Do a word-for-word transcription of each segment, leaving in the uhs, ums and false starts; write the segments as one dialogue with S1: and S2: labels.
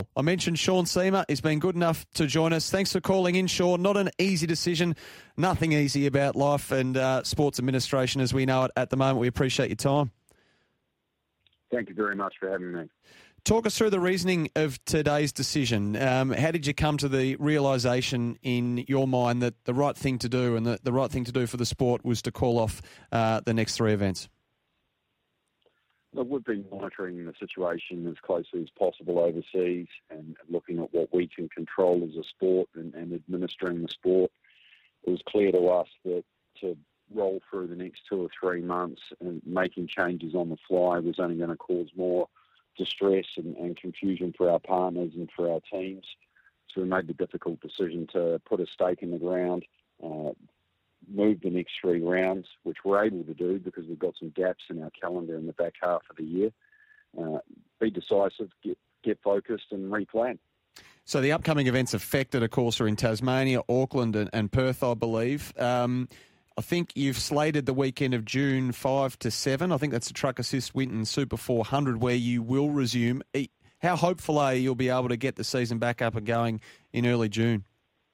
S1: I mentioned Sean Seamer. He's been good enough to join us. Thanks for calling in, Sean. Not an easy decision. Nothing easy about life and uh, sports administration as we know it at the moment. We appreciate your time.
S2: Thank you very much for having me.
S1: Talk us through the reasoning of today's decision. Um, how did you come to the realisation in your mind that the right thing to do and the, the right thing to do for the sport was to call off uh, the next three events?
S2: Look, we've been monitoring the situation as closely as possible overseas and looking at what we can control as a sport and, and administering the sport. It was clear to us that to roll through the next two or three months and making changes on the fly was only going to cause more distress and, and confusion for our partners and for our teams. So we made the difficult decision to put a stake in the ground, uh, move the next three rounds, which we're able to do because we've got some gaps in our calendar in the back half of the year. Uh, be decisive, get, get focused and replan.
S1: So the upcoming events affected, of course, are in Tasmania, Auckland and, and Perth, I believe. Um, I think you've slated the weekend of June five to seven. I think that's the Truck Assist Winton Super four hundred where you will resume. How hopeful are you you'll be able to get the season back up and going in early June?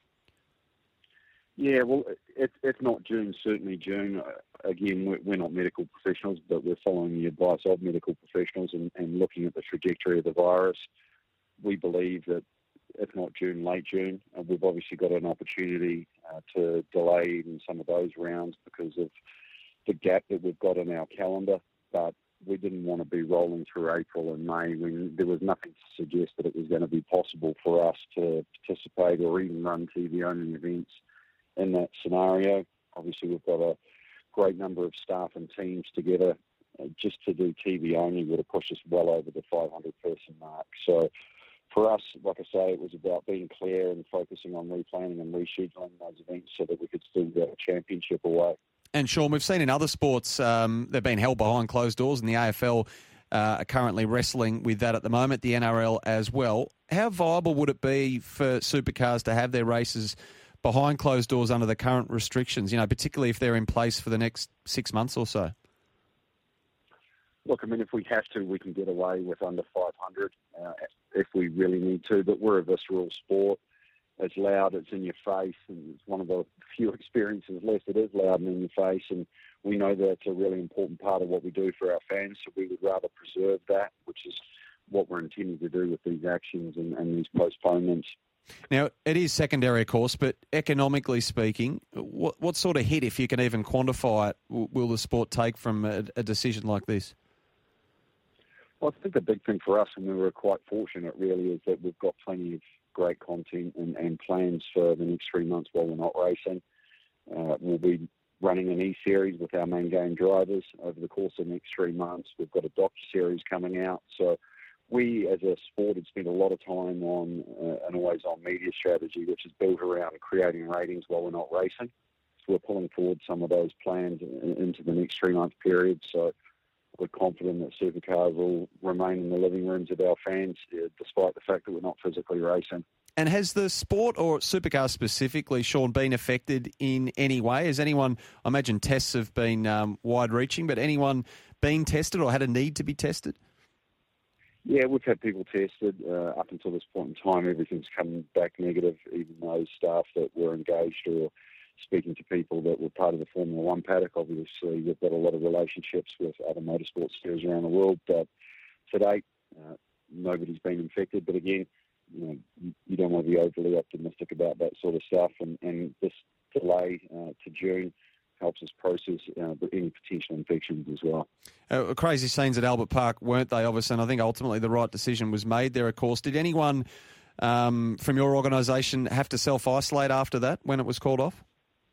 S2: Yeah, well, if, if not June, certainly June. Uh, again, we're, we're not medical professionals, but we're following the advice of medical professionals and, and looking at the trajectory of the virus. We believe that if not June, late June. Uh, we've obviously got an opportunity uh, to delay even some of those rounds because of the gap that we've got in our calendar, but we didn't want to be rolling through April and May when there was nothing to suggest that it was going to be possible for us to participate or even run T V-only events in that scenario. Obviously, we've got a great number of staff and teams together. Uh, just to do T V only would have pushed us well over the five hundred person mark. So for us, like I say, it was about being clear and focusing on replanning and rescheduling those events so that we could still get a championship away.
S1: And Sean, we've seen in other sports, um, they've been held behind closed doors, and the A F L uh, are currently wrestling with that at the moment, the N R L as well. How viable would it be for supercars to have their races behind closed doors under the current restrictions, you know, particularly if they're in place for the next six months or so?
S2: Look, I mean, if we have to, we can get away with under five hundred uh, if we really need to, but we're a visceral sport. It's loud, it's in your face, and it's one of the few experiences left that is loud and in your face, and we know that's a really important part of what we do for our fans, so we would rather preserve that, which is what we're intending to do with these actions and, and these postponements.
S1: Now, it is secondary, of course, but economically speaking, what, what sort of hit, if you can even quantify it, will, will the sport take from a, a decision like this?
S2: Well, I think the big thing for us, and we were quite fortunate really, is that we've got plenty of great content and, and plans for the next three months while we're not racing. Uh, we'll be running an E-Series with our main game drivers over the course of the next three months. We've got a docu-series coming out. So we, as a sport, have spent a lot of time on uh, an always-on media strategy, which is built around creating ratings while we're not racing. So we're pulling forward some of those plans in, into the next three-month period. So we're confident that supercars will remain in the living rooms of our fans, uh, despite the fact that we're not physically racing.
S1: And has the sport, or supercars specifically, Sean, been affected in any way? Has anyone, I imagine tests have been um, wide-reaching, but anyone been tested or had a need to be tested?
S2: Yeah, we've had people tested. Uh, up until this point in time, everything's come back negative, even those staff that were engaged or speaking to people that were part of the Formula One paddock. Obviously, we've got a lot of relationships with other motorsport series around the world, but to date, uh, nobody's been infected. But again, you know, you, you don't want to be overly optimistic about that sort of stuff, and, and this delay uh, to June helps us process uh, any potential infections as well.
S1: Uh, crazy scenes at Albert Park, weren't they, obviously? And I think ultimately the right decision was made there, of course. Did anyone um, from your organisation have to self-isolate after that when it was called off?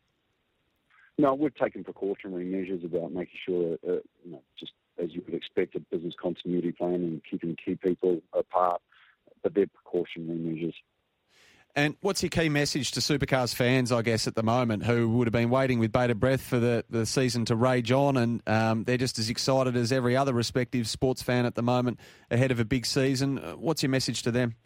S2: No, we've taken precautionary measures about making sure, uh, you know, just as you would expect, a business continuity plan and keeping key people apart, but they're precautionary measures.
S1: And what's your key message to Supercars fans, I guess, at the moment, who would have been waiting with bated breath for the, the season to rage on, and um, they're just as excited as every other respective sports fan at the moment ahead of a big season? What's your message to them?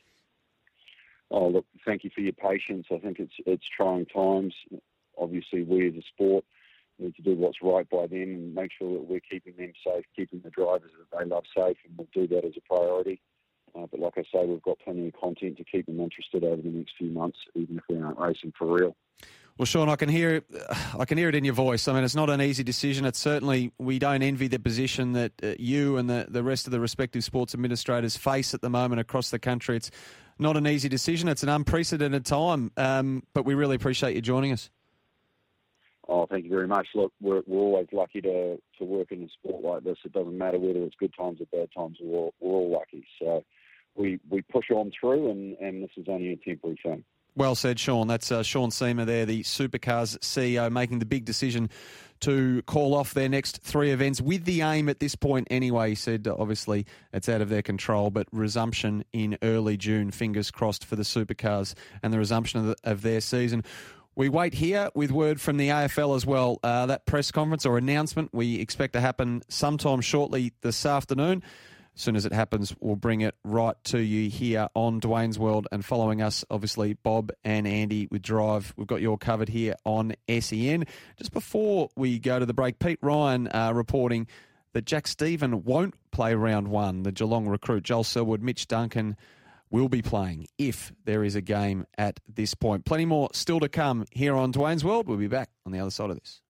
S2: Oh, look, thank you for your patience. I think it's it's trying times. Obviously, we as a sport need to do what's right by them and make sure that we're keeping them safe, keeping the drivers that they love safe, and we'll do that as a priority. Uh, but like I say, we've got plenty of content to keep them interested over the next few months, even if we aren't racing for real.
S1: Well, Sean, I can hear I can hear it in your voice. I mean, it's not an easy decision. It's certainly, we don't envy the position that uh, you and the, the rest of the respective sports administrators face at the moment across the country. It's not an easy decision. It's an unprecedented time, um, but we really appreciate you joining us.
S2: Oh, thank you very much. Look, we're, we're always lucky to, to work in a sport like this. It doesn't matter whether it's good times or bad times. We're all, we're all lucky. So we we push on through, and, and this is only a temporary thing.
S1: Well said, Sean. That's uh, Sean Seamer there, the Supercars C E O, making the big decision to call off their next three events with the aim at this point anyway. He said, uh, obviously, it's out of their control, but resumption in early June, fingers crossed for the Supercars and the resumption of, the, of their season. We wait here with word from the A F L as well. Uh, that press conference or announcement we expect to happen sometime shortly this afternoon. As soon as it happens, we'll bring it right to you here on Dwayne's World. And following us, obviously, Bob and Andy with Drive. We've got you all covered here on S E N. Just before we go to the break, Pete Ryan uh, reporting that Jack Stephen won't play round one. The Geelong recruit, Joel Selwood, Mitch Duncan will be playing if there is a game at this point. Plenty more still to come here on Dwayne's World. We'll be back on the other side of this.